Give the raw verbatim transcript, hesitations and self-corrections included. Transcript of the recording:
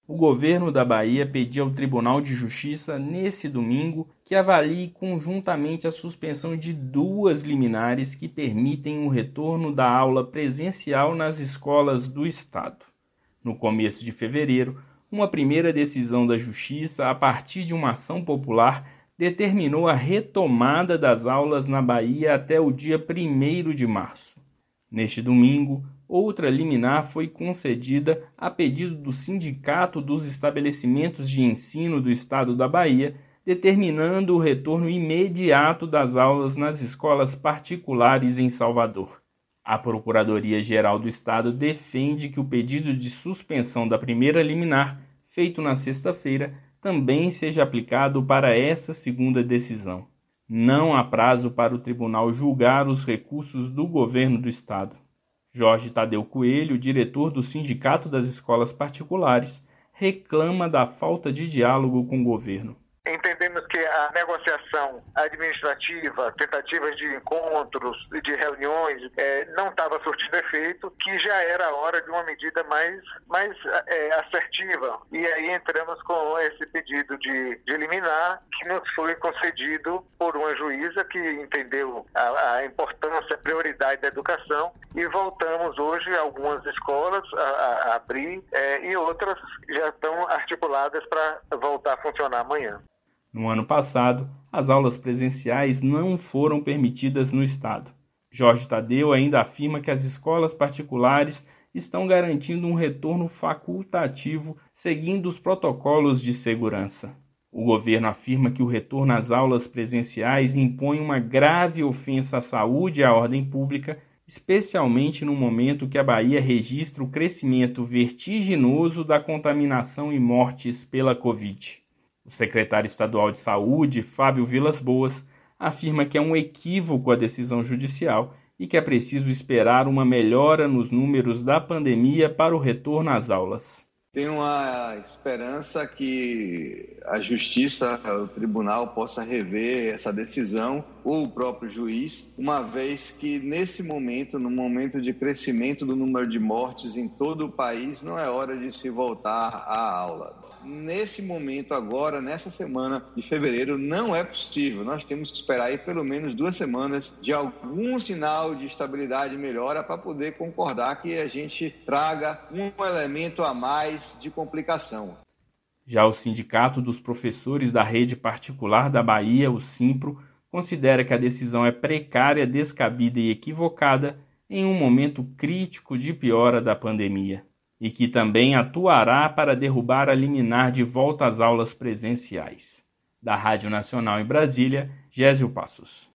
o governo da Bahia pediu ao Tribunal de Justiça, nesse domingo, que avalie conjuntamente a suspensão de duas liminares que permitem o retorno da aula presencial nas escolas do Estado. No começo de fevereiro, uma primeira decisão da Justiça, a partir de uma ação popular, determinou a retomada das aulas na Bahia até o dia primeiro de março. Neste domingo, outra liminar foi concedida a pedido do Sindicato dos Estabelecimentos de Ensino do Estado da Bahia, determinando o retorno imediato das aulas nas escolas particulares em Salvador. A Procuradoria-Geral do Estado defende que o pedido de suspensão da primeira liminar, feito na sexta-feira, também seja aplicado para essa segunda decisão. Não há prazo para o tribunal julgar os recursos do governo do Estado. Jorge Tadeu Coelho, diretor do Sindicato das Escolas Particulares, reclama da falta de diálogo com o governo. Entendemos que a negociação administrativa, tentativas de encontros, de reuniões, é, não estava surtindo efeito, que já era a hora de uma medida mais, mais é, assertiva. E aí entramos com esse pedido de, de liminar, que nos foi concedido por uma juíza que entendeu a, a importância, a prioridade da educação, e voltamos hoje algumas escolas a, a abrir é, e outras já estão articuladas para voltar a funcionar amanhã. No ano passado, as aulas presenciais não foram permitidas no Estado. Jorge Tadeu ainda afirma que as escolas particulares estão garantindo um retorno facultativo seguindo os protocolos de segurança. O governo afirma que o retorno às aulas presenciais impõe uma grave ofensa à saúde e à ordem pública, especialmente no momento que a Bahia registra o crescimento vertiginoso da contaminação e mortes pela Covid. O secretário estadual de Saúde, Fábio Vilas Boas, afirma que é um equívoco a decisão judicial e que é preciso esperar uma melhora nos números da pandemia para o retorno às aulas. Tenho uma esperança que a Justiça, o Tribunal, possa rever essa decisão, ou o próprio juiz, uma vez que nesse momento, no momento de crescimento do número de mortes em todo o país, não é hora de se voltar à aula. Nesse momento agora, nessa semana de fevereiro, não é possível. Nós temos que esperar aí pelo menos duas semanas de algum sinal de estabilidade e melhora para poder concordar que a gente traga um elemento a mais de complicação. Já o Sindicato dos Professores da Rede Particular da Bahia, o SINPRO, considera que a decisão é precária, descabida e equivocada em um momento crítico de piora da pandemia, e que também atuará para derrubar a liminar de volta às aulas presenciais. Da Rádio Nacional em Brasília, Gésio Passos.